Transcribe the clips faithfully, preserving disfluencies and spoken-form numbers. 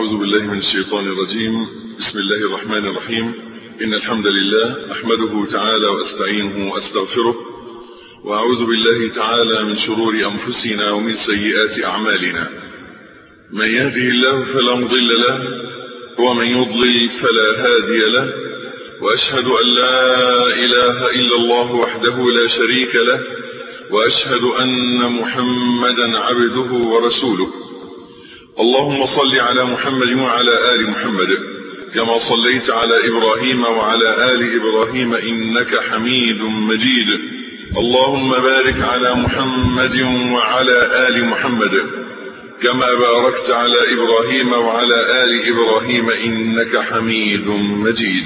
أعوذ بالله من الشيطان الرجيم. بسم الله الرحمن الرحيم. إن الحمد لله أحمده تعالى وأستعينه وأستغفره، وأعوذ بالله تعالى من شرور أنفسنا ومن سيئات أعمالنا. من يهده الله فلا مضل له، ومن يضلل فلا هادي له، وأشهد أن لا إله إلا الله وحده لا شريك له، وأشهد أن محمدا عبده ورسوله. اللهم صل على محمد وعلى آل محمد كما صليت على إبراهيم وعلى آل إبراهيم إنك حميد مجيد. اللهم بارك على محمد وعلى آل محمد كما باركت على إبراهيم وعلى آل إبراهيم إنك حميد مجيد.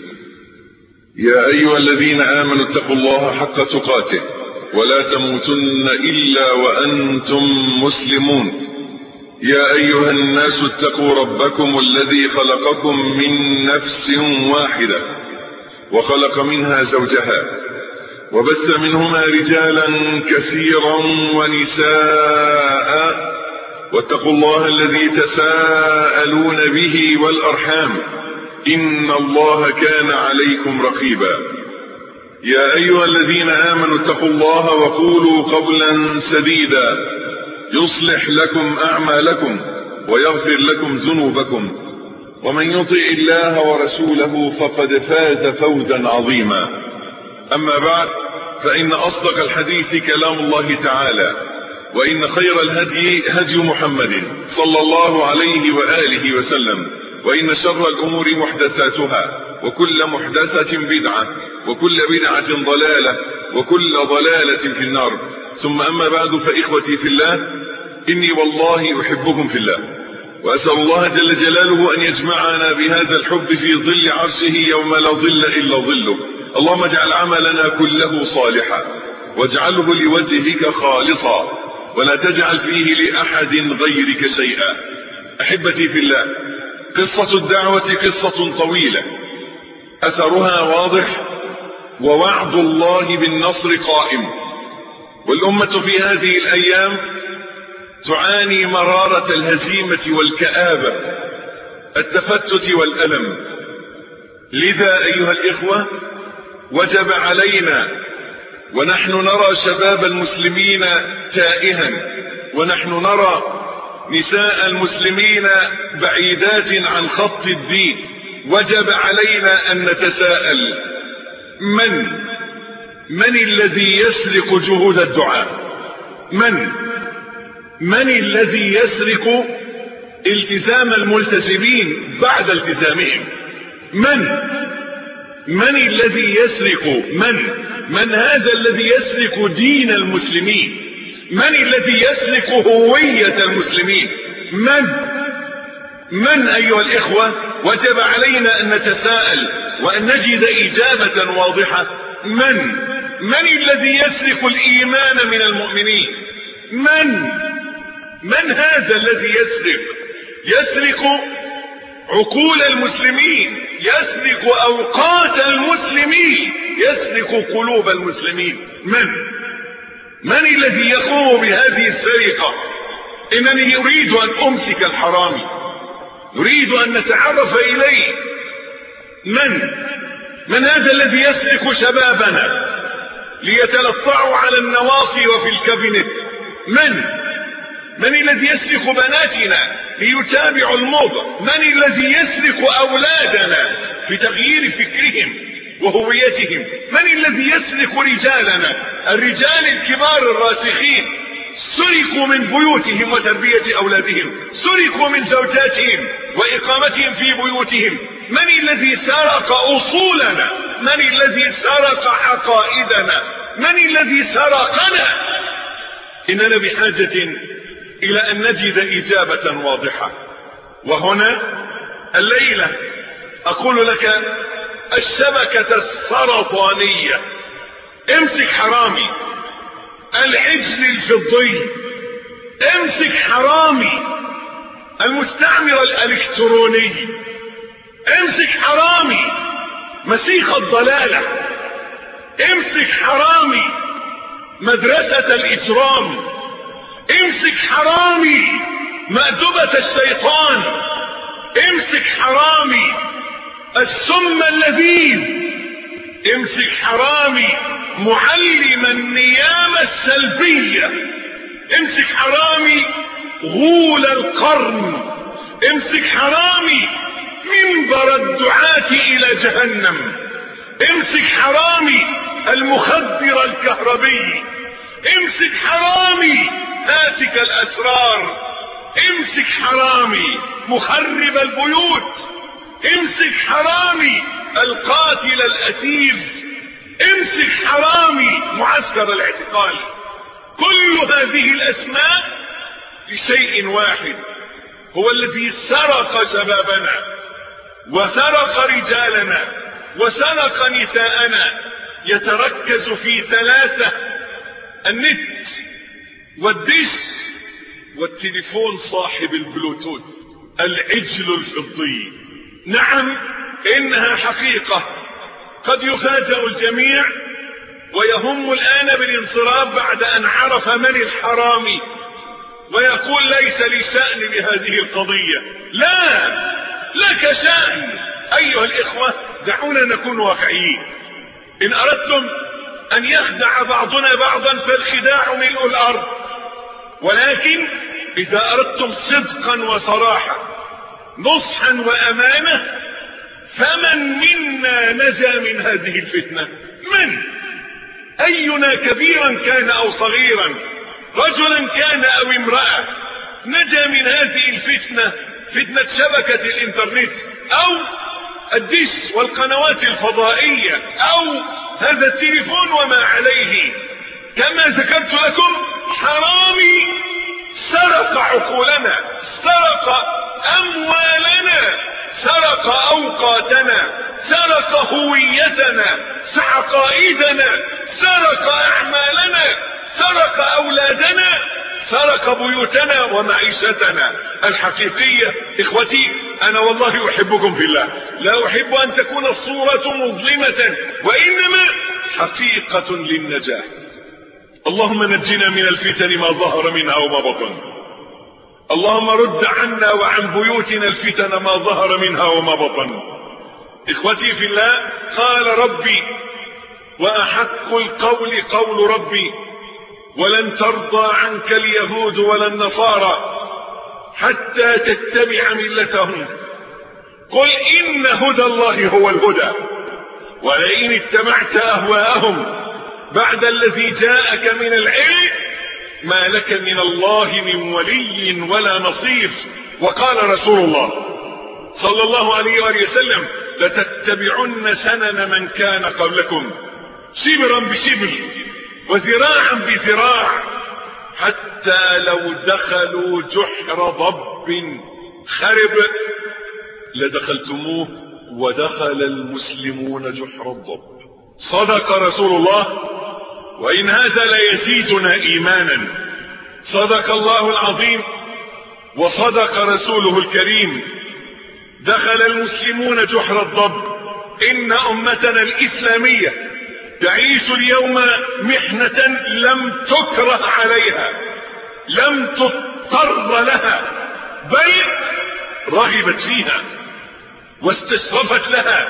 يا أيها الذين آمنوا اتقوا الله حق تقاته ولا تموتن إلا وأنتم مسلمون. يا أيها الناس اتقوا ربكم الذي خلقكم من نفس واحدة وخلق منها زوجها وبث منهما رجالا كثيرا ونساء، واتقوا الله الذي تساءلون به والأرحام إن الله كان عليكم رقيبا. يا أيها الذين آمنوا اتقوا الله وقولوا قولا سديدا يصلح لكم أعمالكم ويغفر لكم ذنوبكم، ومن يطع الله ورسوله فقد فاز فوزا عظيما. أما بعد، فإن أصدق الحديث كلام الله تعالى، وإن خير الهدي هدي محمد صلى الله عليه وآله وسلم، وإن شر الأمور محدثاتها، وكل محدثة بدعة، وكل بدعة ضلالة، وكل ضلالة في النار. ثم أما بعد، فإخوتي في الله، إني والله أحبكم في الله، وأسأل الله جل جلاله أن يجمعنا بهذا الحب في ظل عرشه يوم لا ظل إلا ظله. اللهم اجعل عملنا كله صالحا، واجعله لوجهك خالصا، ولا تجعل فيه لأحد غيرك شيئا. أحبتي في الله، قصة الدعوة قصة طويلة، أثرها واضح، ووعد الله بالنصر قائم. والأمة في هذه الأيام تعاني مرارة الهزيمة والكآبة، التفتت والألم. لذا أيها الإخوة، وجب علينا، ونحن نرى شباب المسلمين تائها، ونحن نرى نساء المسلمين بعيدات عن خط الدين، وجب علينا أن نتساءل: من من الذي يسرق جهود الدعاء؟ من من الذي يسرق التزام الملتزمين بعد التزامهم؟ من من الذي يسرق من من هذا الذي يسرق دين المسلمين؟ من الذي يسرق هوية المسلمين؟ من من أيها الإخوة، وجب علينا أن نتساءل وأن نجد إجابة واضحة. من من الذي يسرق الإيمان من المؤمنين؟ من من هذا الذي يسرق يسرق عقول المسلمين، يسرق أوقات المسلمين، يسرق قلوب المسلمين؟ من من الذي يقوم بهذه السرقة؟ إنني أريد أن أمسك الحرامي، نريد أن نتعرف إليه. من من هذا الذي يسرق شبابنا ليتلطعوا على النواصي وفي الكابينت؟ من من الذي يسرق بناتنا ليتابعوا الموضة؟ من الذي يسرق أولادنا في تغيير فكرهم وهويتهم؟ من الذي يسرق رجالنا، الرجال الكبار الراسخين؟ سرقوا من بيوتهم وتربية أولادهم، سرقوا من زوجاتهم وإقامتهم في بيوتهم. من الذي سرق أصولنا؟ من الذي سرق عقائدنا؟ من الذي سرقنا؟ إننا بحاجة إلى أن نجد إجابة واضحة. وهنا الليلة أقول لك الشبكة السرطانية. امسك حرامي العجل الفضي، امسك حرامي المستعمر الالكتروني، امسك حرامي مسيخ الضلالة، امسك حرامي مدرسة الإجرام، امسك حرامي مأدبة الشيطان، حرامي السم اللذيذ، امسك حرامي معلم النيام السلبية، امسك حرامي غول القرن، امسك حرامي منبر الدعاة الى جهنم، امسك حرامي المخدر الكهربي، امسك حرامي هاتك الاسرار، امسك حرامي مخرب البيوت، امسك حرامي القاتل الاسير، امسك حرامي معسكر الاعتقال. كل هذه الاسماء لشيء واحد، هو الذي سرق شبابنا وسرق رجالنا وسرق نساءنا. يتركز في ثلاثة: النت والدش والتليفون صاحب البلوتوث، العجل الفضي. نعم، انها حقيقة قد يفاجأ الجميع ويهم الآن بالانصراف بعد أن عرف من الحرامي، ويقول ليس لي شأن بهذه القضية. لا، لك شأن أيها الإخوة. دعونا نكون واقعيين. إن أردتم أن يخدع بعضنا بعضا فالخداع ملء الأرض، ولكن إذا أردتم صدقا وصراحة، نصحا وأمانة، فمن منا نجا من هذه الفتنة؟ من؟ أينا كبيرا كان أو صغيرا، رجلا كان أو امرأة، نجا من هذه الفتنة، فتنة شبكة الإنترنت أو الدش والقنوات الفضائية أو هذا التليفون وما عليه. كما ذكرت لكم، حرامي سرق عقولنا، سرق أموالنا، سرق أوقاتنا، سرق هويتنا، سرق عقائدنا، سرق أعمالنا، سرق أولادنا، سرق بيوتنا ومعيشتنا الحقيقية. إخوتي، أنا والله أحبكم في الله، لا أحب أن تكون الصورة مظلمة، وإنما حقيقة للنجاة. اللهم نجنا من الفتن ما ظهر منها وما بطن. اللهم رد عنا وعن بيوتنا الفتن ما ظهر منها وما بطن. إخوتي في الله، قال ربي: وأحق القول قول ربي ولن ترضى عنك اليهود ولا النصارى حتى تتبع ملتهم قل إن هدى الله هو الهدى ولئن اتبعت أهواءهم بعد الذي جاءك من العلم ما لك من الله من ولي ولا نصير. وقال رسول الله صلى الله عليه وآله وسلم: لتتبعن سنن من كان قبلكم شبرا بشبر وذراعا بذراع حتى لو دخلوا جحر ضب خرب لدخلتموه ودخل المسلمون جحر الضب. صدق رسول الله، وإن هذا ليزيدنا إيمانا. صدق الله العظيم وصدق رسوله الكريم. دخل المسلمون جحر الضب. إن أمتنا الإسلامية تعيش اليوم محنة لم تكره عليها، لم تضطر لها، بل رغبت فيها واستشرفت لها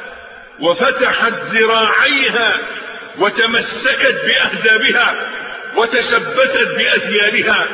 وفتحت ذراعيها وتمسكت بأهدابها وتشبثت بأثيالها.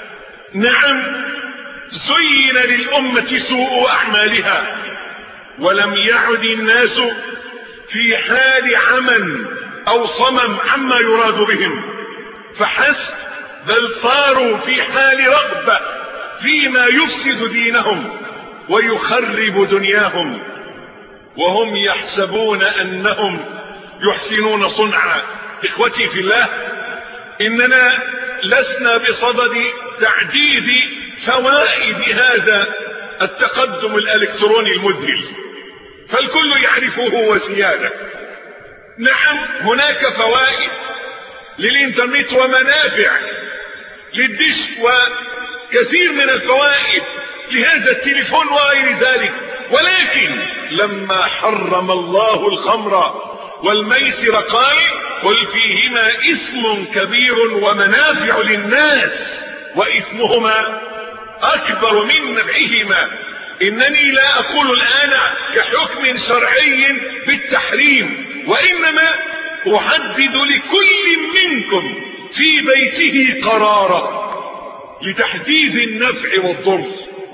نعم، زين للأمة سوء أعمالها، ولم يعد الناس في حال عمى أو صمم عما يراد بهم فحسب، بل صاروا في حال رغبة فيما يفسد دينهم ويخرب دنياهم، وهم يحسبون أنهم يحسنون صنعا. إخوتي في الله، إننا لسنا بصدد تعديد فوائد هذا التقدم الإلكتروني المذهل، فالكل يعرفه وزيادة. نعم، هناك فوائد للإنترنت ومنافع للدش وكثير من الفوائد لهذا التليفون وغير ذلك، ولكن لما حرم الله الخمر والميسر قال: قل فيهما اسم كبير ومنافع للناس وإثمهما أكبر من نفعهما إنني لا أقول الآن كحكم شرعي بالتحريم، وإنما أحدد لكل منكم في بيته قرارا لتحديد النفع والضر.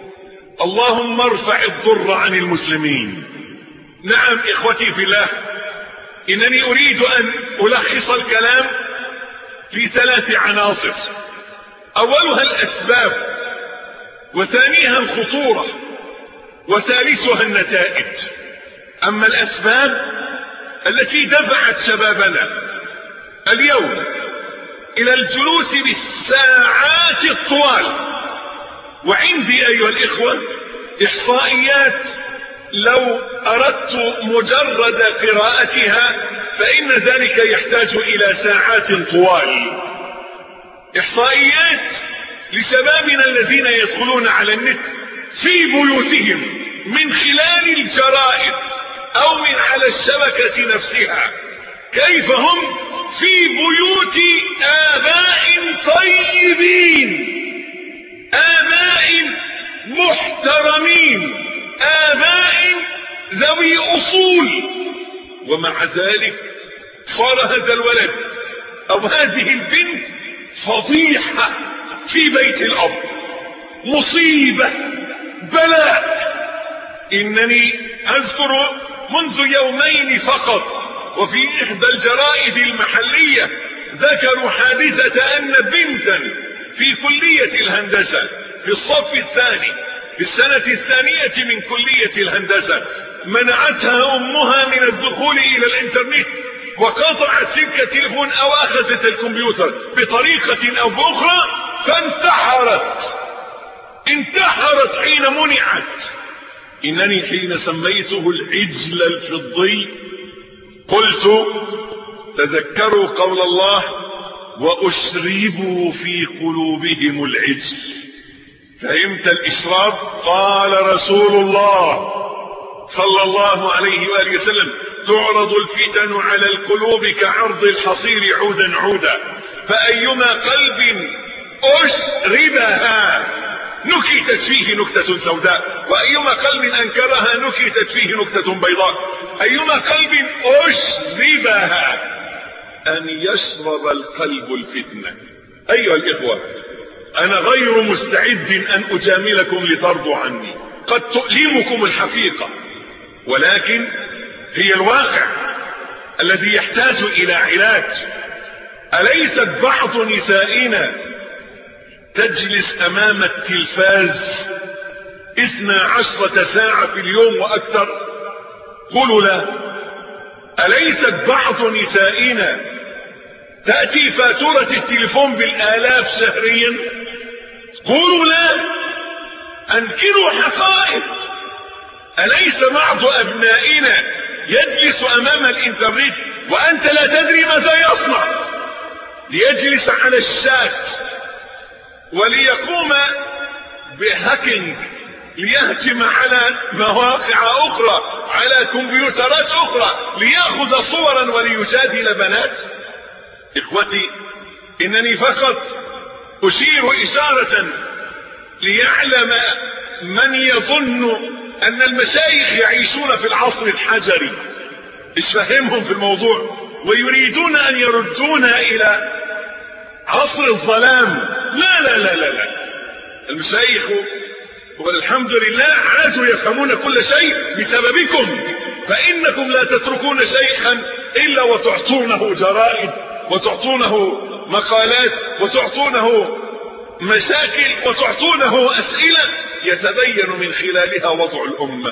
اللهم ارفع الضر عن المسلمين. نعم إخوتي في الله، إنني أريد أن ألخص الكلام في ثلاث عناصر: أولها الأسباب، وثانيها الخطورة، وثالثها النتائج. أما الأسباب التي دفعت شبابنا اليوم إلى الجلوس بالساعات الطوال، وعندي أيها الإخوة إحصائيات لو أردت مجرد قراءتها فإن ذلك يحتاج إلى ساعات طوال. إحصائيات لشبابنا الذين يدخلون على النت في بيوتهم من خلال الجرائد أو من على الشبكة نفسها، كيف هم في بيوت آباء طيبين، آباء محترمين، آباء ذوي أصول، ومع ذلك صار هذا الولد أو هذه البنت فضيحة في بيت الأب، مصيبة، بلاء. إنني أذكر منذ يومين فقط وفي إحدى الجرائد المحلية ذكروا حادثة أن بنتا في كلية الهندسة في الصف الثاني في السنة الثانية من كلية الهندسة منعتها أمها من الدخول إلى الإنترنت، وقطعت سلك التليفون أو أخذت الكمبيوتر بطريقة أو بأخرى فانتحرت انتحرت حين منعت. إنني حين سميته العجل الفضي قلت تذكروا قول الله: وأشربوا في قلوبهم العجل. فهمت الإشراب؟ قال رسول الله صلى الله عليه وآله وسلم: تعرض الفتن على القلوب كعرض الحصير عودا عودا، فأيما قلب أشربها نكتت فيه نكتة سوداء، وأيما قلب أنكرها نكتت فيه نكتة بيضاء. أيما قلب أشربها أن يشرب القلب الفتنة. أيها الإخوة، أنا غير مستعد أن أجاملكم لترضوا عني، قد تؤلمكم الحقيقة، ولكن هي الواقع الذي يحتاج إلى علاج. أليست بعض نسائنا تجلس أمام التلفاز اثنا عشرة ساعة في اليوم وأكثر؟ قولوا لا. أليست بعض نسائنا تأتي فاتورة التليفون بالآلاف شهريا؟ قولوا لا. أنكروا حقائق. أليس بعض أبنائنا يجلس أمام الإنترنت وأنت لا تدري ماذا يصنع، ليجلس على الشات وليقوم بهاكينج، ليهجم على مواقع أخرى، على كمبيوترات أخرى، ليأخذ صورا وليجادل بنات؟ إخوتي، إنني فقط أشير إشارة ليعلم من يظن أن المشايخ يعيشون في العصر الحجري، إيش فهمهم في الموضوع ويريدون أن يردونا إلى عصر الظلام. لا لا لا لا, لا. المشايخ والحمد لله عادوا يفهمون كل شيء بسببكم، فإنكم لا تتركون شيخا إلا وتعطونه جرائد وتعطونه مقالات وتعطونه مشاكل وتعطونه أسئلة يتبين من خلالها وضع الأمة.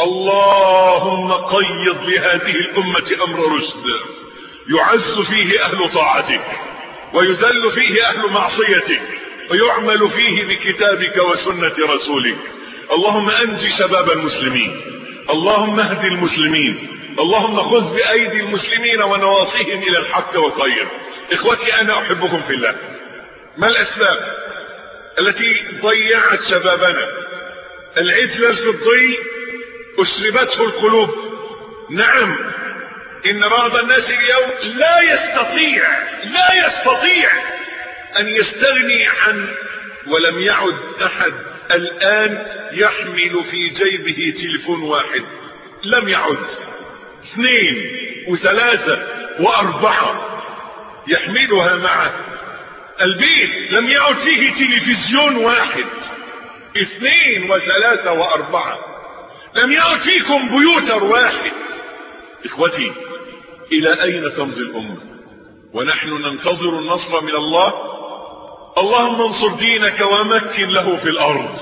اللهم قيض لهذه الأمة أمر رشد يعز فيه أهل طاعتك ويذل فيه أهل معصيتك ويعمل فيه بكتابك وسنة رسولك. اللهم أنجي شباب المسلمين، اللهم اهد المسلمين، اللهم خذ بأيدي المسلمين ونواصيهم إلى الحق والخير. إخوتي، أنا أحبكم في الله. ما الأسباب التي ضيعت شبابنا؟ العجل الفضي أشربته القلوب. نعم، إن بعض الناس اليوم لا يستطيع لا يستطيع أن يستغني عن ولم يعد احد الان يحمل في جيبه تليفون واحد، لم يعد. اثنين وثلاثة واربعة يحملها معه. البيت لم يعد فيه تلفزيون واحد، اثنين وثلاثة واربعة. لم يعد فيه كمبيوتر واحد. اخوتي، الى اين تمضي الامة ونحن ننتظر النصر من الله؟ اللهم انصر دينك ومكن له في الارض.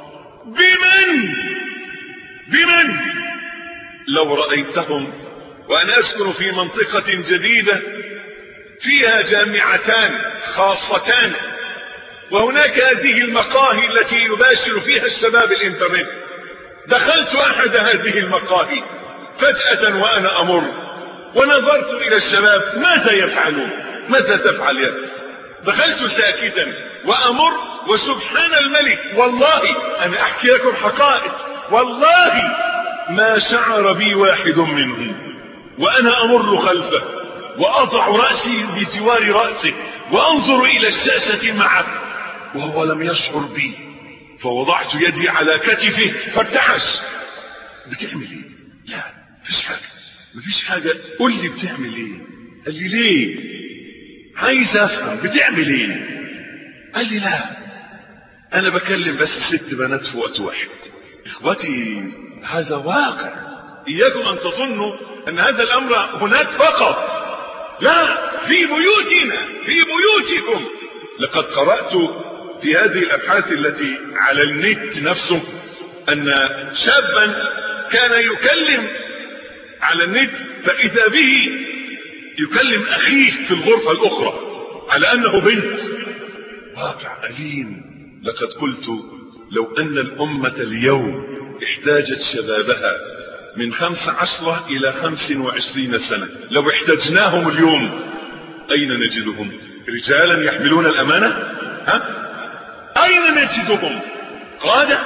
بمن بمن لو رأيتهم. وانا اسكن في منطقة جديدة فيها جامعتان خاصتان، وهناك هذه المقاهي التي يباشر فيها الشباب الانترنت. دخلت احد هذه المقاهي فجأة وانا امر ونظرت الى الشباب ماذا يفعلون، ماذا تفعل يا أخي؟ دخلت ساكتا وامر، وسبحان الملك والله انا احكي لكم حقائق، والله ما شعر بي واحد منهم وانا امر خلفه واضع رأسي بجوار رأسه وانظر الى الشاشة معه وهو لم يشعر بي، فوضعت يدي على كتفه فارتعش. بتعمل ايه؟ لا مفيش حاجة، مفيش حاجة. قل لي بتعمل ايه؟ قال لي ليه؟ عايز افهم بتعمل ايه؟ قال لي لا انا بكلم بس ست بنات في وقت واحد. اخوتي، هذا واقع. اياكم ان تظنوا ان هذا الامر هناك فقط، لا، في بيوتنا، في بيوتكم. لقد قرأت في هذه الابحاث التي على النت نفسه ان شابا كان يكلم على النت فاذا به يكلم اخيه في الغرفة الاخرى على انه بنت. واقع أليم. لقد قلت لو ان الامة اليوم احتاجت شبابها من خمس عشرة الى خمس وعشرين سنة، لو احتاجناهم اليوم اين نجدهم؟ رجالا يحملون الامانة؟ ها؟ اين نجدهم؟ قادة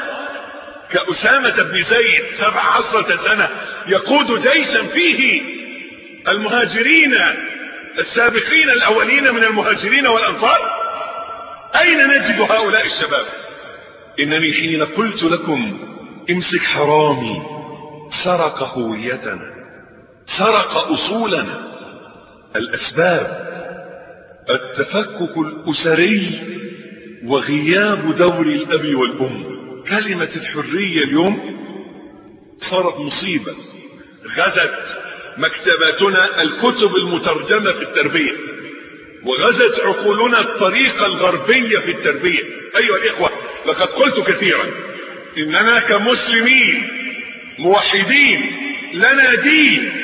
كأسامة بن زيد سبع عشرة سنة يقود جيشا فيه المهاجرين السابقين الاولين من المهاجرين والانصار. اين نجد هؤلاء الشباب؟ انني حين قلت لكم امسك حرامي سرق هويتنا، سرق اصولنا. الاسباب التفكك الاسري وغياب دور الاب والام. كلمة الحرية اليوم صارت مصيبة. غزت مكتباتنا الكتب المترجمة في التربية، وغزت عقولنا الطريقة الغربية في التربية. ايها الاخوة، لقد قلت كثيرا اننا كمسلمين موحدين لنا دين،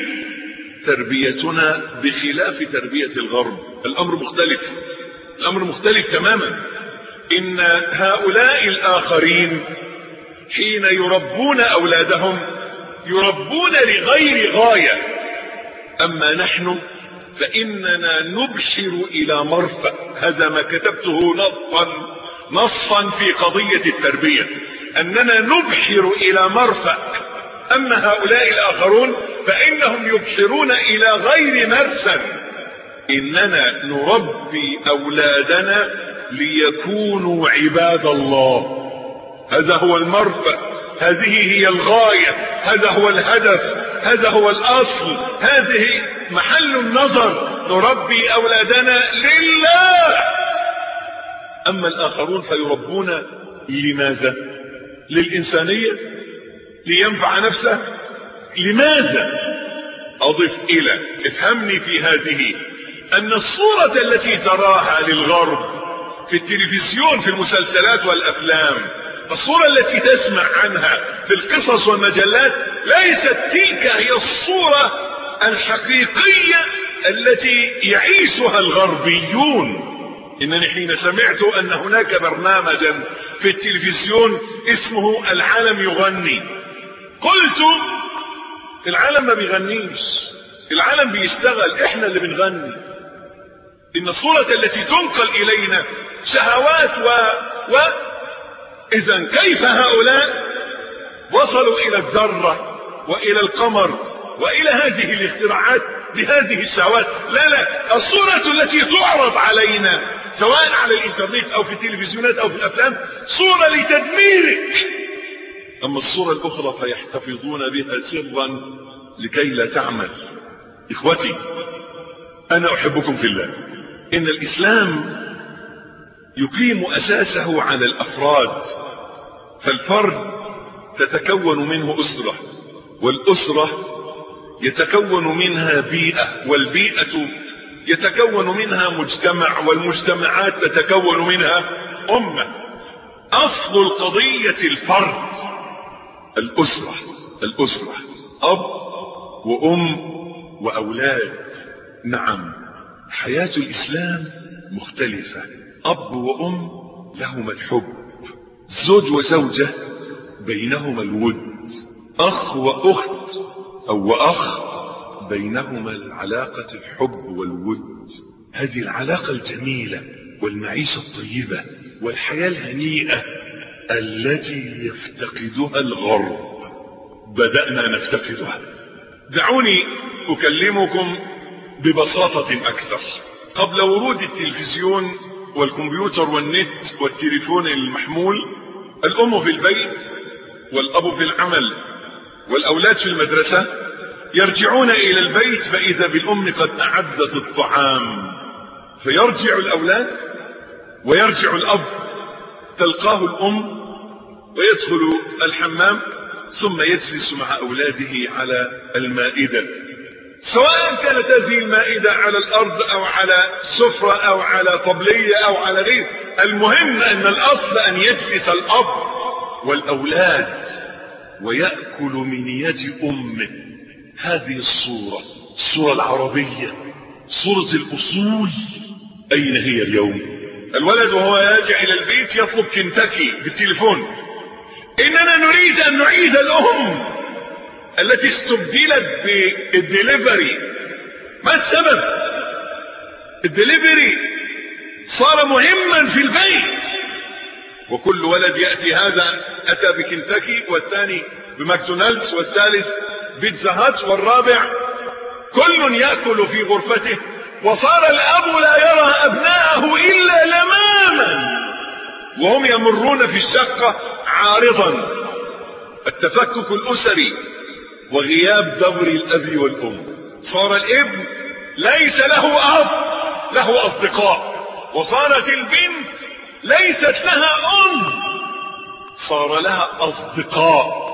تربيتنا بخلاف تربية الغرب. الامر مختلف، الامر مختلف تماما. ان هؤلاء الاخرين حين يربون اولادهم يربون لغير غاية، اما نحن فاننا نبشر الى مرفأ. هذا ما كتبته نصا نصا في قضية التربية، اننا نبحر الى مرفأ. اما هؤلاء الاخرون فانهم يبحرون الى غير مرسى. اننا نربي اولادنا ليكونوا عباد الله، هذا هو المرفأ، هذه هي الغاية، هذا هو الهدف، هذا هو الاصل، هذه محل النظر. نربي اولادنا لله. اما الاخرون فيربون لماذا؟ للانسانية، لينفع نفسه. لماذا؟ اضف الى افهمني في هذه ان الصورة التي تراها للغرب في التلفزيون في المسلسلات والافلام، الصورة التي تسمع عنها في القصص والمجلات، ليست تلك هي الصورة الحقيقية التي يعيشها الغربيون. انني حين سمعت ان هناك برنامجا في التلفزيون اسمه العالم يغني، قلت العالم ما بيغنيش، العالم بيشتغل، احنا اللي بنغني. ان الصورة التي تنقل الينا شهوات و و اذا كيف هؤلاء وصلوا الى الذرة والى القمر والى هذه الاختراعات بهذه الشهوات؟ لا لا، الصورة التي تعرض علينا سواء على الانترنت او في التلفزيونات او في الافلام، صورة لتدميرك. اما الصورة الاخرى فيحتفظون بها سرا لكي لا تعمل. اخوتي انا احبكم في الله. ان الاسلام يقيم اساسه على الافراد، فالفرد تتكون منه اسرة، والاسرة يتكون منها بيئة، والبيئة يتكون منها مجتمع، والمجتمعات تتكون منها امة. اصل القضية الفرد، الاسرة. الاسرة اب وام واولاد. نعم، حياة الاسلام مختلفة. اب وام لهما الحب، زوج وزوجة بينهما الود، اخ واخت او واخ بينهما العلاقة الحب والود. هذه العلاقة الجميلة والمعيشة الطيبة والحياة الهنيئة التي يفتقدها الغرب بدأنا نفتقدها. دعوني أكلمكم ببساطة أكثر. قبل ورود التلفزيون والكمبيوتر والنت والتليفون المحمول، الأم في البيت والأب في العمل والأولاد في المدرسة يرجعون إلى البيت فإذا بالأم قد أعدت الطعام، فيرجع الأولاد ويرجع الأب، تلقاه الأم ويدخل الحمام ثم يجلس مع أولاده على المائدة، سواء كانت هذه المائدة على الأرض أو على سفرة أو على طبلية أو على غير. المهم أن الأصل أن يجلس الأب والأولاد ويأكل من يد أمه. هذه الصورة، الصورة العربية، صورة الأصول، أين هي اليوم؟ الولد وهو يرجع إلى البيت يطلب كنتاكي بالتليفون. إننا نريد أن نعيد الأم التي استبدلت بالدليفري. ما السبب؟ الدليفري صار مهما في البيت، وكل ولد يأتي، هذا أتى بكنتاكي والثاني بماكدونالدز والثالث بيتزا هات والرابع، كل يأكل في غرفته، وصار الأب لا يرى أبناءه إلا لماما وهم يمرون في الشقة عارضا. التفكك الأسري وغياب دور الأب والأم. صار الابن ليس له أب، له أصدقاء، وصارت البنت ليست لها أم، صار لها أصدقاء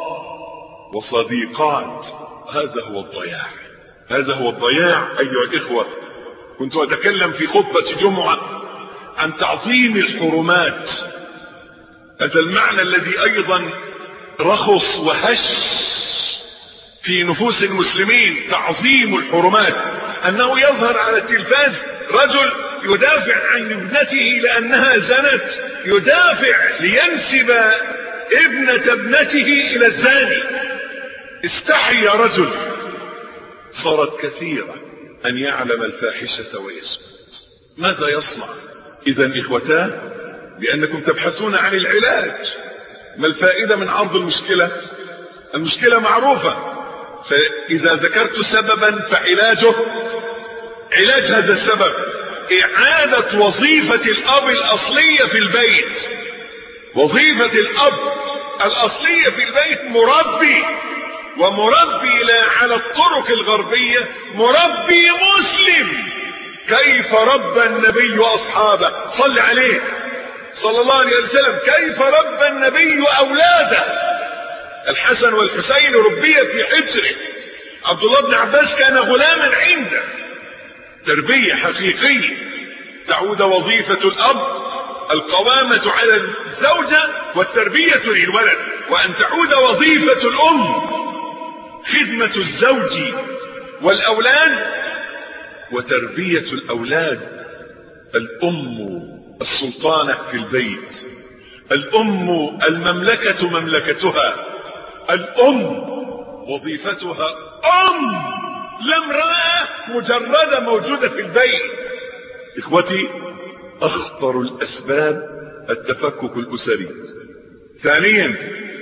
وصديقات. هذا هو الضياع، هذا هو الضياع أيها الإخوة. كنت أتكلم في خطبة جمعة عن تعظيم الحرمات، هذا المعنى الذي أيضا رخص وهش في نفوس المسلمين. تعظيم الحرمات، أنه يظهر على التلفاز رجل يدافع عن ابنته لأنها زنت، يدافع لينسب ابنة ابنته إلى الزاني. استحي يا رجل. صارت كثيرة أن يعلم الفاحشة ويسكت. ماذا يصنع؟ إذن إخوتاه، لأنكم تبحثون عن العلاج. ما الفائدة من عرض المشكلة؟ المشكلة معروفة، فإذا ذكرت سببا فعلاجه علاج هذا السبب إعادة وظيفة الأب الأصلية في البيت. وظيفة الأب الأصلية في البيت مربي، ومربي لا على الطرق الغربية، مربي مسلم. كيف ربى النبي أصحابه؟ صل عليه صلى الله عليه وسلم. كيف ربى النبي أولاده؟ الحسن والحسين ربي في حجره. عبد الله بن عباس كان غلاما عنده. تربية حقيقية. تعود وظيفة الأب القوامة على الزوجة والتربية للولد، وأن تعود وظيفة الأم خدمة الزوج والأولاد وتربية الأولاد. الأم السلطانة في البيت، الأم المملكة مملكتها، الأم وظيفتها أم، لا امرأة مجردة موجودة في البيت. إخوتي، أخطر الأسباب التفكك الأسري. ثانيا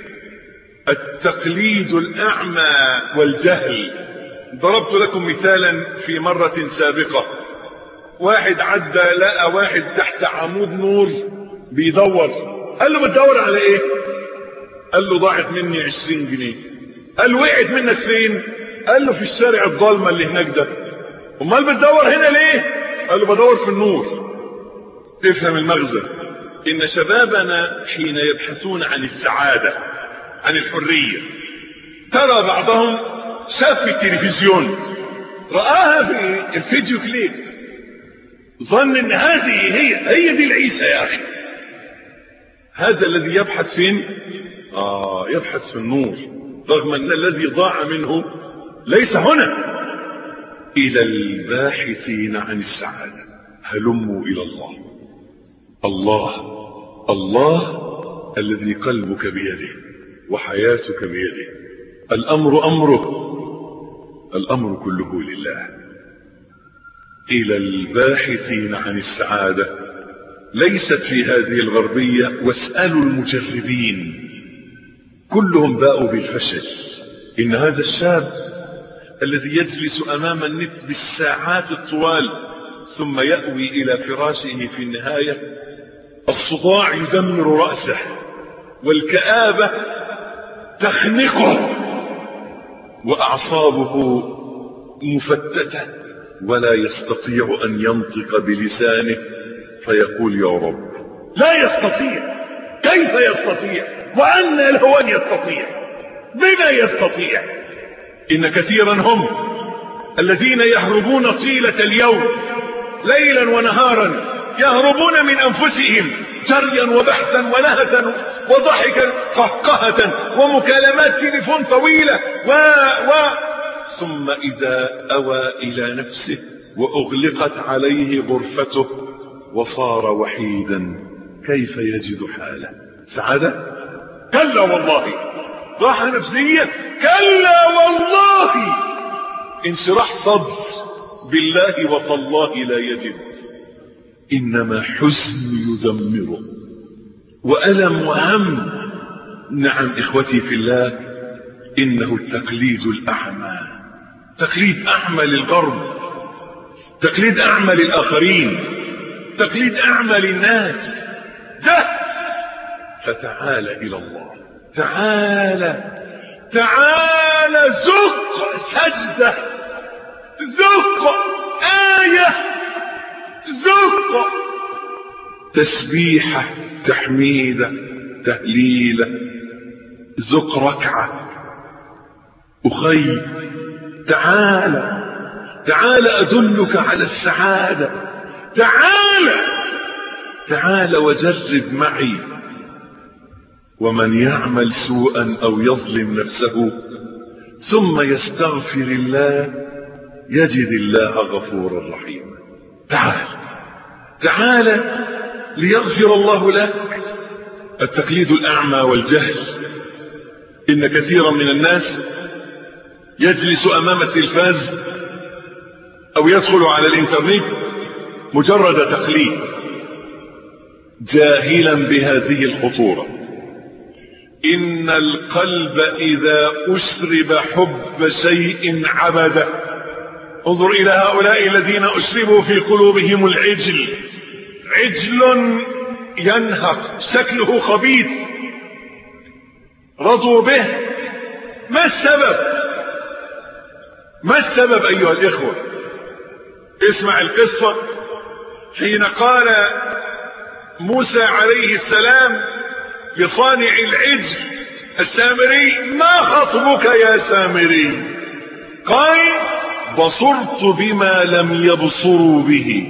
التقليد الأعمى والجهل. ضربت لكم مثالا في مرة سابقة، واحد عدى لقى واحد تحت عمود نور بيدور، قال له بتدور على ايه؟ قال له ضاعت مني عشرين جنيه. قال له وقعت منك فين؟ قال له في الشارع الضلمه اللي هناك ده. امال بتدور هنا ليه؟ قال له بدور في النور. تفهم المغزى؟ ان شبابنا حين يبحثون عن السعاده، عن الحريه، ترى بعضهم شاف في التلفزيون، رآها في الفيديو كليب، ظن ان هذه هي هي دي العيشه يا اخي. هذا الذي يبحث فين؟ آه يبحث في النور، رغم ان الذي ضاع منه ليس هنا. الى الباحثين عن السعاده هلموا الى الله. الله الله الذي قلبك بيده وحياتك بيده، الامر امره، الامر كله لله. الى الباحثين عن السعاده ليست في هذه الغربيه. واسالوا المجربين كلهم باءوا بالفشل. ان هذا الشاب الذي يجلس امام النت بالساعات الطوال ثم يأوي الى فراشه في النهايه الصداع يدمر رأسه والكآبة تخنقه واعصابه مفتتة ولا يستطيع ان ينطق بلسانه فيقول يا رب. لا يستطيع. كيف يستطيع؟ وأنى له أن يستطيع؟ بما يستطيع. إن كثيرا هم الذين يهربون طيلة اليوم ليلا ونهارا، يهربون من أنفسهم جريا وبحثا ولهثا وضحكا قهقهة ومكالمات تليفون طويلة و و ثم إذا أوى إلى نفسه وأغلقت عليه غرفته وصار وحيدا كيف يجد حاله؟ سعادة؟ كلا والله. راحة نفسية؟ كلا والله. انشراح صدر بالله وتالله لا يجد. إنما حزن يدمره وألم وهم. نعم إخوتي في الله، إنه التقليد الأعمى، تقليد أعمى للغرب، تقليد أعمى للآخرين، تقليد أعمى للناس. جه فتعال إلى الله. تعال تعال زق سجدة، زق آية، زق تسبيحة، تحميدة، تهليلة، زق ركعة. أخي تعال تعال أدلك على السعادة. تعال تعال وجرب معي. ومن يعمل سوءا أو يظلم نفسه ثم يستغفر الله يجد الله غفورا رحيما. تعال تعال ليغفر الله لك. التقليد الأعمى والجهل. إن كثيرا من الناس يجلس أمام التلفاز أو يدخل على الإنترنت مجرد تقليد، جاهلا بهذه الخطورة. إن القلب إذا أشرب حب شيء عبده. انظر إلى هؤلاء الذين أشربوا في قلوبهم العجل، عجل ينهق شكله خبيث، رضوا به. ما السبب؟ ما السبب أيها الإخوة؟ اسمع القصة. حين قال موسى عليه السلام لصانع العجل السامري: ما خطبك يا سامري؟ قال: بصرت بما لم يبصروا به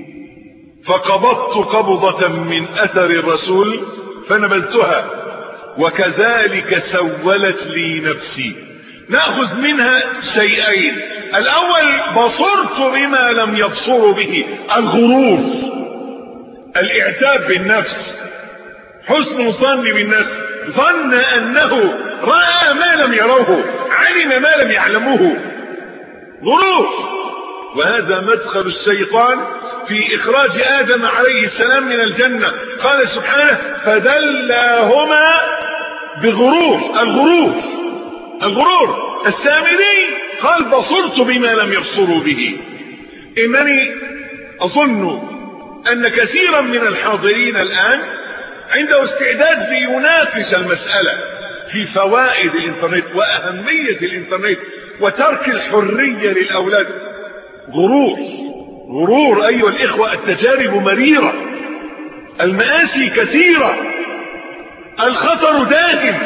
فقبضت قبضة من أثر الرسول فنبذتها وكذلك سولت لي نفسي. نأخذ منها شيئين. الأول: بصرت بما لم يبصروا به، الغرور، الإعجاب بالنفس، حسن الظن بالنفس، ظن أنه رأى ما لم يروه، علم ما لم يعلموه، غرور. وهذا مدخل الشيطان في إخراج آدم عليه السلام من الجنة. قال سبحانه: فدلاهما بغرور. الغرور الغرور. السامري قال: بصرت بما لم يبصروا به. إنني أظن أن كثيرا من الحاضرين الآن عنده استعداد ليناقش المسألة في فوائد الإنترنت وأهمية الإنترنت وترك الحرية للأولاد. غرور غرور أيها الإخوة. التجارب مريرة، المآسي كثيرة، الخطر دائم.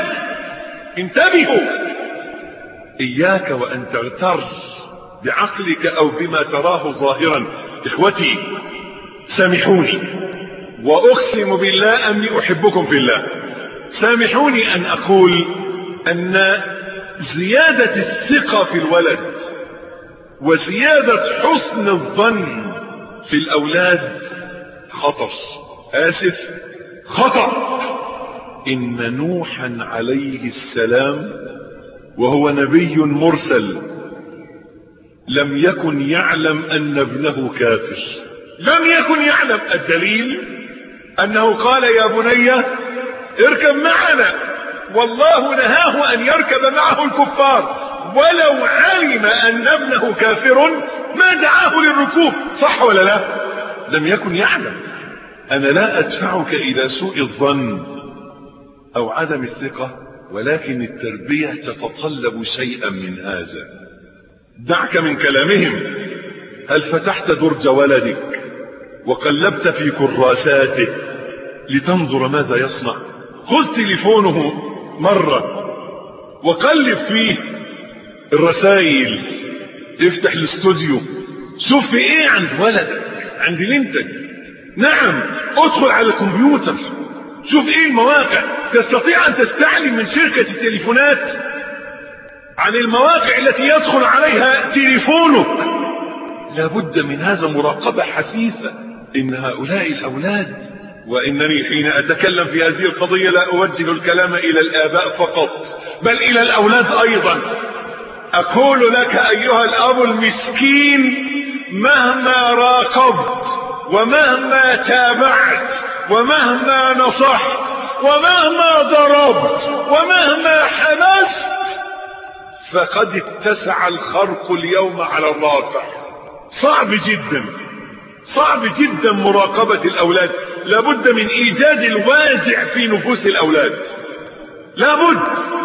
انتبهوا. إياك وأن تغتر بعقلك أو بما تراه ظاهرا. إخوتي سامحوني وأقسم بالله أني أحبكم في الله، سامحوني أن أقول أن زيادة الثقة في الولد وزيادة حسن الظن في الأولاد خطر. آسف، خطر. إن نوحا عليه السلام وهو نبي مرسل لم يكن يعلم أن ابنه كافر. لم يكن يعلم. الدليل أنه قال يا بني اركب معنا، والله نهاه أن يركب معه الكفار، ولو علم أن ابنه كافر ما دعاه للركوب. صح ولا لا؟ لم يكن يعلم. أنا لا أدفعك إلى سوء الظن أو عدم الثقة، ولكن التربية تتطلب شيئا من هذا. دعك من كلامهم. هل فتحت درج ولدك وقلبت في كراساته لتنظر ماذا يصنع؟ خذ تليفونه مرة وقلب فيه الرسائل، افتح الاستوديو، شوف في ايه عند ولدك، عند بنتك. نعم، ادخل على الكمبيوتر، شوف ايه المواقع. تستطيع ان تستعلم من شركة التليفونات عن المواقع التي يدخل عليها تليفونك. لابد من هذا، مراقبة حثيثة. ان هؤلاء الاولاد، وانني حين اتكلم في هذه القضية لا اوجه الكلام الى الاباء فقط بل الى الاولاد ايضا. اقول لك ايها الاب المسكين، مهما راقبت ومهما تابعت ومهما نصحت ومهما ضربت ومهما حبست، فقد اتسع الخرق اليوم على الراقع. صعب جدا، صعب جدا مراقبة الأولاد. لابد من إيجاد الوازع في نفوس الأولاد، لابد.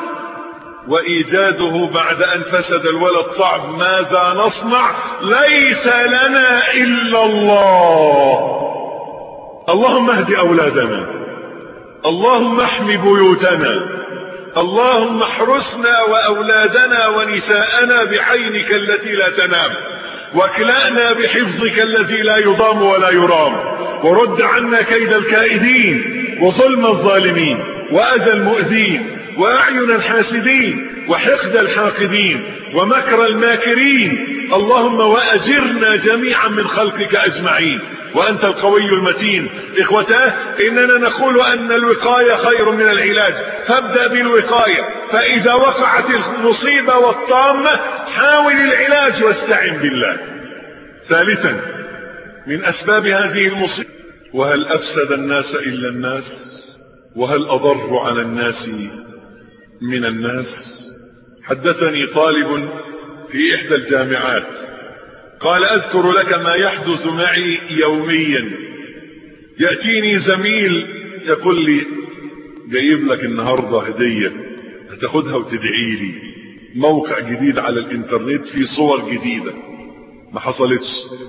وإيجاده بعد أن فسد الولد صعب. ماذا نصنع؟ ليس لنا إلا الله. اللهم اهد أولادنا، اللهم احمي بيوتنا، اللهم احرسنا وأولادنا ونساءنا بعينك التي لا تنام، واكلأنا بحفظك الذي لا يضام ولا يرام، ورد عنا كيد الكائدين وظلم الظالمين وأذى المؤذين وأعين الحاسدين وحقد الحاقدين ومكر الماكرين. اللهم وأجرنا جميعا من خلقك أجمعين، وأنت القوي المتين. إخوتاه، إننا نقول أن الوقاية خير من العلاج، فابدأ بالوقاية، فإذا وقعت المصيبة والطامة حاول العلاج واستعن بالله. ثالثا من أسباب هذه المصيبة، وهل أفسد الناس إلا الناس؟ وهل أضر على الناس من الناس؟ حدثني طالب في إحدى الجامعات قال أذكر لك ما يحدث معي يوميا. يأتيني زميل يقول لي جايب لك النهاردة هدية هتاخدها وتدعي لي، موقع جديد على الانترنت فيه صور جديدة ما حصلتش،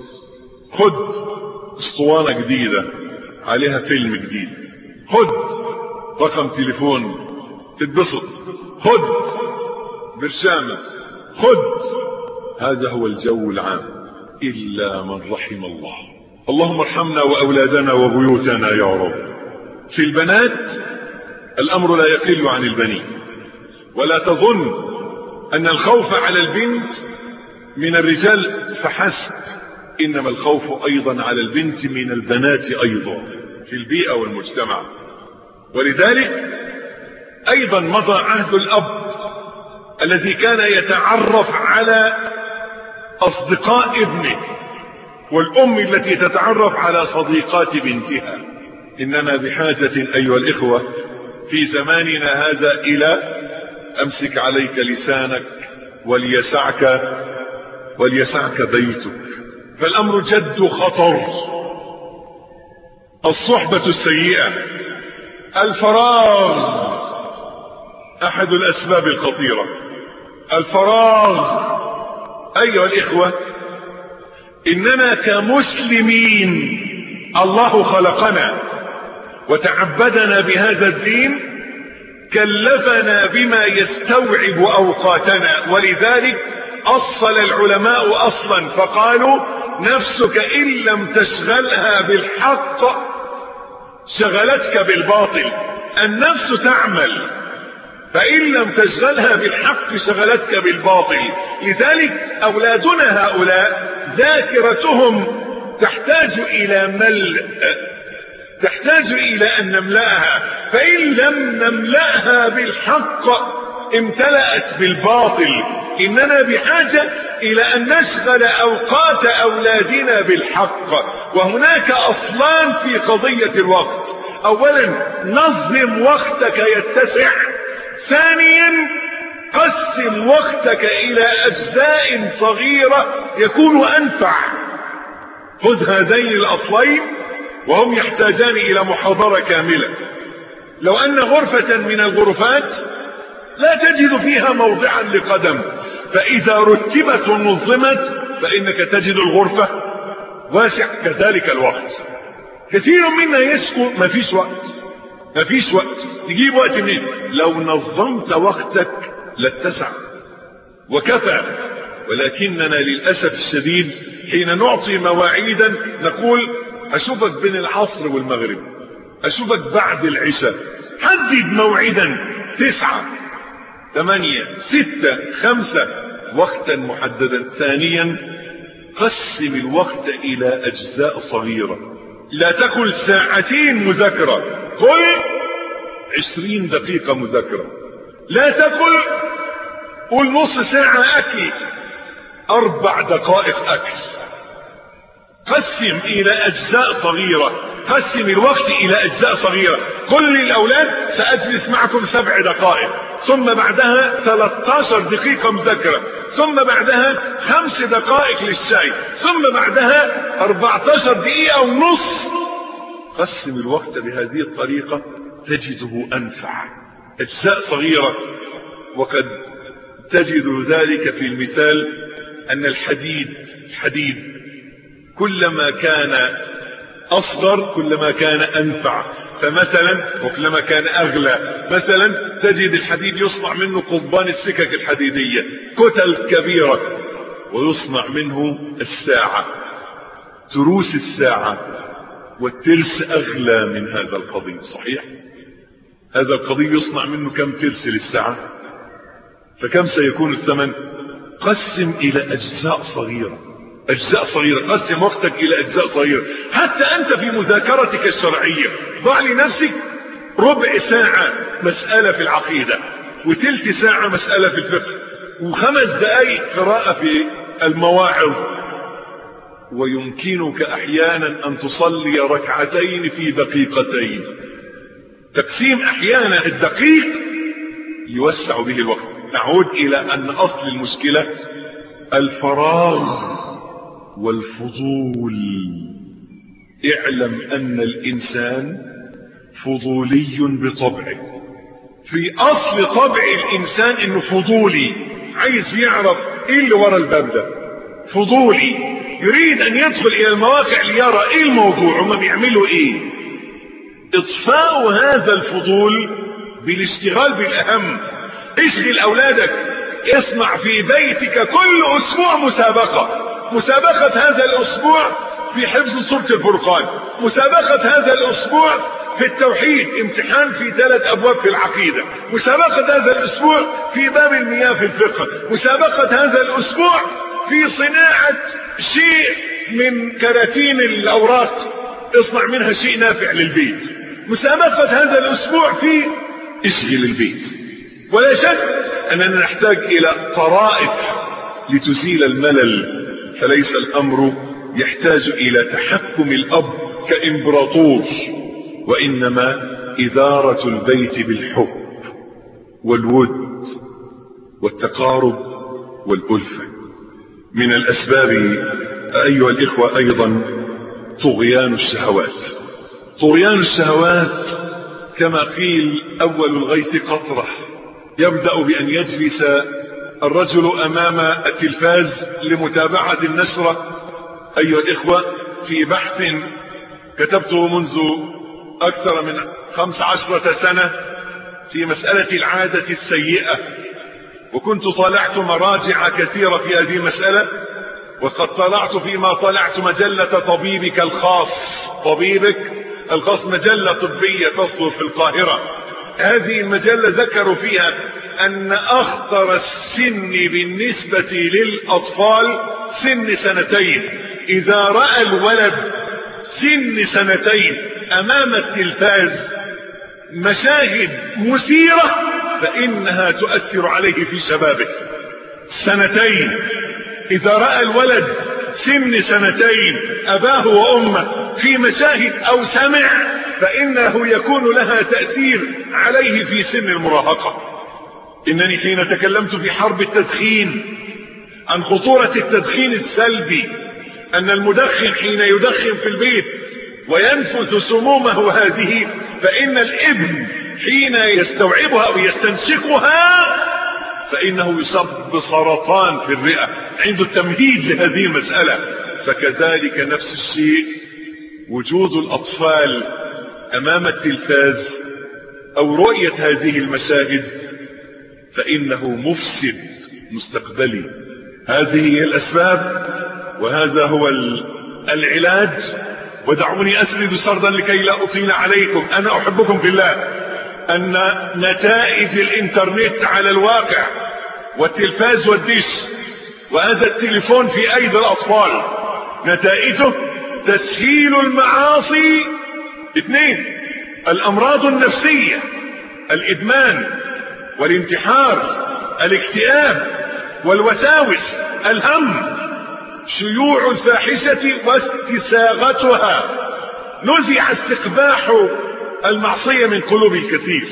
خد اسطوانة جديدة عليها فيلم جديد، خد رقم تليفون تتبسط، خد برشامة، خد. هذا هو الجو العام إلا من رحم الله. اللهم ارحمنا وأولادنا وبيوتنا يا رب. في البنات الأمر لا يقل عن البنين، ولا تظن أن الخوف على البنت من الرجال فحسب، إنما الخوف أيضا على البنت من البنات أيضا في البيئة والمجتمع. ولذلك أيضا مضى عهد الأب الذي كان يتعرف على أصدقاء ابنه، والأم التي تتعرف على صديقات بنتها. إننا بحاجة أيها الإخوة في زماننا هذا إلى أمسك عليك لسانك وليسعك وليسعك بيتك. فالامر جد خطر. الصحبة السيئة، الفراغ احد الاسباب الخطيرة. الفراغ ايها الاخوة، اننا كمسلمين الله خلقنا وتعبدنا بهذا الدين، كلفنا بما يستوعب اوقاتنا، ولذلك اصل العلماء اصلا فقالوا: نفسك ان لم تشغلها بالحق شغلتك بالباطل. النفس تعمل، فان لم تشغلها بالحق شغلتك بالباطل. لذلك اولادنا هؤلاء ذاكرتهم تحتاج الى ملء، تحتاج الى ان نملأها، فان لم نملأها بالحق امتلأت بالباطل. اننا بحاجة الى ان نشغل اوقات اولادنا بالحق. وهناك اصلان في قضية الوقت: اولا نظم وقتك يتسع، ثانيا قسم وقتك الى اجزاء صغيرة يكون انفع. خذ هذين الاصلين وهم يحتاجان الى محاضرة كاملة. لو ان غرفة من الغرفات لا تجد فيها موضعا لقدم، فاذا رتبت ونظمت فانك تجد الغرفة واسع. كذلك الوقت، كثير منا يشكو ما فيش وقت، ما فيش وقت. تجيب وقت منين؟ لو نظمت وقتك لاتسع وكفى. ولكننا للأسف الشديد حين نعطي مواعيدا نقول: اشوفك بين العصر والمغرب، اشوفك بعد العشاء. حدد موعدا: تسعة، ثمانية، ستة، خمسة، وقتا محددا. ثانيا قسم الوقت الى اجزاء صغيرة. لا تقل ساعتين مذاكرة، قل عشرين دقيقة مذاكرة. لا تقل قل نص ساعة اكل، اربع دقائق اكل. قسم الى اجزاء صغيرة، قسم الوقت الى اجزاء صغيرة. قل للاولاد: ساجلس معكم سبع دقائق، ثم بعدها ثلاث عشرة دقيقة مذاكرة، ثم بعدها خمس دقائق للشاي، ثم بعدها اربعة عشر دقيقة ونص. قسم الوقت بهذه الطريقة تجده انفع، اجزاء صغيرة. وقد تجد ذلك في المثال ان الحديد الحديد كلما كان اصغر كلما كان انفع. فمثلا وكلما كان اغلى، مثلا تجد الحديد يصنع منه قضبان السكك الحديدية، كتل كبيرة، ويصنع منه الساعة، تروس الساعة، والترس اغلى من هذا القضيب. صحيح؟ هذا القضيب يصنع منه كم ترس للساعة؟ فكم سيكون الثمن؟ قسم الى اجزاء صغيرة، اجزاء صغيرة. قسم وقتك الى اجزاء صغيرة. حتى انت في مذاكرتك الشرعية ضع لنفسك ربع ساعة مسألة في العقيدة، وتلت ساعة مسألة في الفقه، وخمس دقائق قراءة في المواعظ. ويمكنك احيانا ان تصلي ركعتين في دقيقتين. تقسيم احيانا الدقيق يوسع به الوقت. نعود الى ان اصل المشكلة الفراغ والفضول. اعلم ان الانسان فضولي بطبعه. في اصل طبع الانسان انه فضولي، عايز يعرف ايه اللي ورا الباب ده، فضولي، يريد ان يدخل الى المواقع ليرى ايه الموضوع، هم بيعملوا ايه. اطفاء هذا الفضول بالاشتغال بالاهم. اشغل اولادك، اصنع في بيتك كل اسبوع مسابقة. مسابقة هذا الاسبوع في حفظ سورة الفرقان، مسابقة هذا الاسبوع في التوحيد، امتحان في ثلاث ابواب في العقيدة، مسابقة هذا الاسبوع في باب المياه في الفقه، مسابقة هذا الاسبوع في صناعة شيء من كراتين الاوراق، اصنع منها شيء نافع للبيت، مسابقة هذا الاسبوع في اشغل البيت. ولا شك اننا نحتاج الى طرائف لتزيل الملل، فليس الامر يحتاج الى تحكم الاب كامبراطور، وانما ادارة البيت بالحب والود والتقارب والألفة. من الاسباب أيها الإخوة أيضا طغيان الشهوات. طغيان الشهوات كما قيل أول الغيث قطرة، يبدأ بأن يجلس الرجل أمام التلفاز لمتابعة النشرة. أيها الإخوة، في بحث كتبته منذ أكثر من خمس عشرة سنة في مسألة العادة السيئة، وكنت طالعت مراجع كثيرة في هذه المسألة، وقد طلعت فيما طلعت مجلة طبيبك الخاص، طبيبك الخاص مجلة طبية تصدر في القاهرة. هذه المجلة ذكروا فيها أن أخطر السن بالنسبة للأطفال سن سنتين. إذا رأى الولد سن سنتين أمام التلفاز مشاهد مثيرة فإنها تؤثر عليه في شبابه. سنتين، إذا رأى الولد سن سنتين أباه وأمه في مشاهد أو سمع فإنه يكون لها تأثير عليه في سن المراهقة. إنني حين تكلمت في حرب التدخين عن خطورة التدخين السلبي، أن المدخن حين يدخن في البيت وينفث سمومه هذه فإن الابن حين يستوعبها أو يستنشقها فإنه يصاب بسرطان في الرئة عند التمهيد لهذه المسألة. فكذلك نفس الشيء وجود الأطفال أمام التلفاز أو رؤية هذه المشاهد فإنه مفسد مستقبلي. هذه هي الأسباب وهذا هو العلاج. ودعوني أسرد سردا لكي لا أطيل عليكم. أنا أحبكم في الله. أن نتائج الإنترنت على الواقع والتلفاز والدش وهذا التليفون في أيدي الأطفال نتائجه تسهيل المعاصي. اثنين، الأمراض النفسية، الإدمان والانتحار، الاكتئاب والوساوس، الهم، شيوع الفاحشة واستساغتها، نزع استقباح المعصية من قلوب الكثير،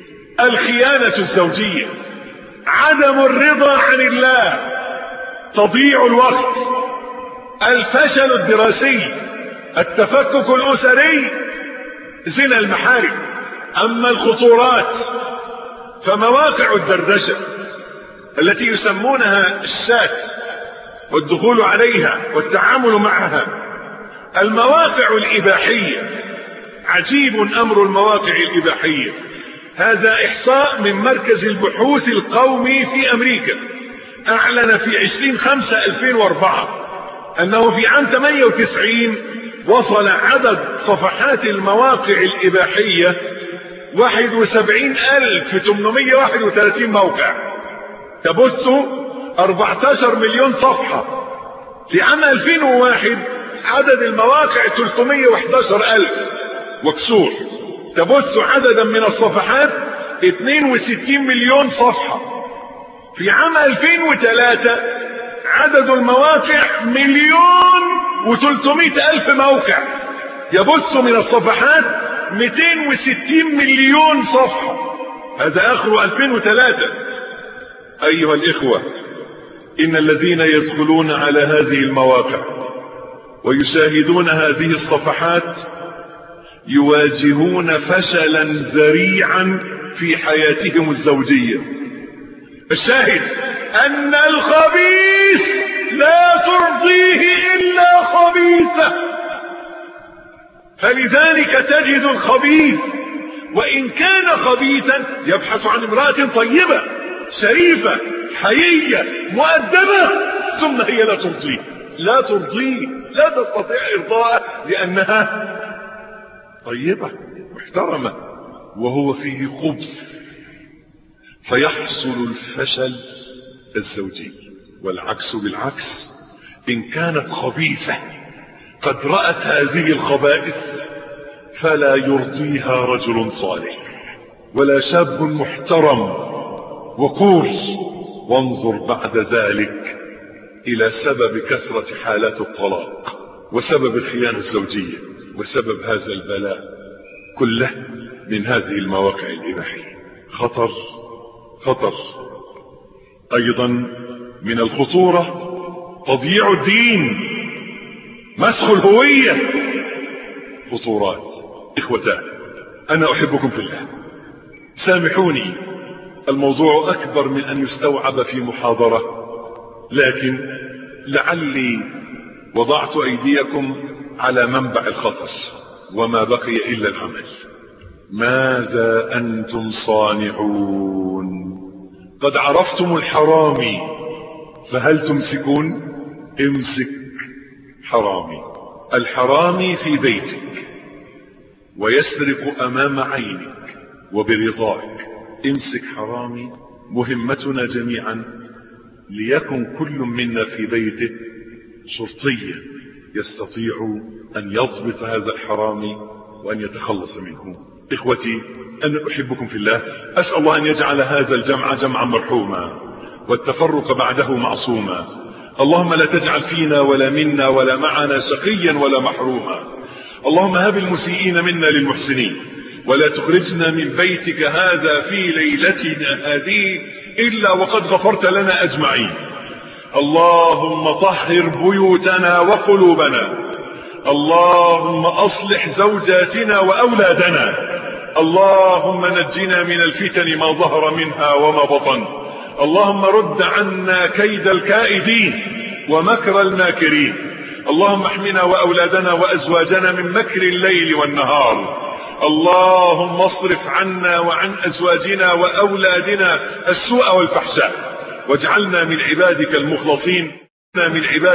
الخيانة الزوجية، عدم الرضا عن الله، تضييع الوقت، الفشل الدراسي، التفكك الأسري، زنا المحارم. أما الخطورات فمواقع الدردشة التي يسمونها الشات والدخول عليها والتعامل معها، المواقع الإباحية. عجيب أمر المواقع الإباحية. هذا إحصاء من مركز البحوث القومي في أمريكا، أعلن في عشرين خمسة ألفين وأربعة أنه في عام ثمانية وتسعين وصل عدد صفحات المواقع الإباحية واحد وسبعين ألف ثمانمائة وواحد وثلاثين موقع تبث أربعة عشر مليون صفحة. في عام ألفين وواحد عدد المواقع ثلاثمائة وأحد عشر ألف وكسور، تبث عددا من الصفحات اثنين وستين مليون صفحة. في عام ألفين وثلاثة عدد المواقع مليون وثلاثمائة ألف موقع، يبث من الصفحات مئتين وستين مليون صفحة. هذا آخر ألفين وثلاثة. أيها الإخوة، إن الذين يدخلون على هذه المواقع ويشاهدون هذه الصفحات يواجهون فشلا ذريعا في حياتهم الزوجية. الشاهد أن الخبيث لا ترضيه إلا خبيثة، فلذلك تجد الخبيث وإن كان خبيثا يبحث عن امرأة طيبة شريفة حيية مؤدبة، ثم هي لا ترضيه لا ترضيه لا تستطيع إرضاءه لأنها طيبة محترمة وهو فيه خبث، فيحصل الفشل الزوجي. والعكس بالعكس، إن كانت خبيثة قد رأت هذه الخبائث فلا يرضيها رجل صالح ولا شاب محترم وقور. وانظر بعد ذلك إلى سبب كثرة حالات الطلاق وسبب الخيانة الزوجية وسبب هذا البلاء كله من هذه المواقع الإباحية. خطر خطر. أيضا من الخطورة تضييع الدين مسخ الهوية خطورات. إخوتاه، أنا أحبكم في الله، سامحوني، الموضوع أكبر من أن يستوعب في محاضرة، لكن لعلي وضعت أيديكم على منبع الخطر، وما بقي إلا العمل. ماذا أنتم صانعون؟ قد عرفتم الحرامي، فهل تمسكون؟ امسك حرامي. الحرامي في بيتك ويسرق أمام عينك وبرضاك، امسك حرامي. مهمتنا جميعا ليكن كل منا في بيته شرطيا يستطيع أن يضبط هذا الحرامي وأن يتخلص منه. إخوتي، أنا أحبكم في الله، أسأل الله أن يجعل هذا الجمع جمعا مرحوما والتفرق بعده معصوما. اللهم لا تجعل فينا ولا منا ولا معنا شقيا ولا محروما. اللهم هب المسيئين منا للمحسنين، ولا تخرجنا من بيتك هذا في ليلتنا هذه إلا وقد غفرت لنا أجمعين. اللهم طهر بيوتنا وقلوبنا، اللهم أصلح زوجاتنا وأولادنا، اللهم نجنا من الفتن ما ظهر منها وما بطن، اللهم رد عنا كيد الكائدين ومكر الماكرين، اللهم احمنا وأولادنا وأزواجنا من مكر الليل والنهار، اللهم اصرف عنا وعن أزواجنا وأولادنا السوء والفحشاء، واجعلنا من عبادك المخلصين، من عبادك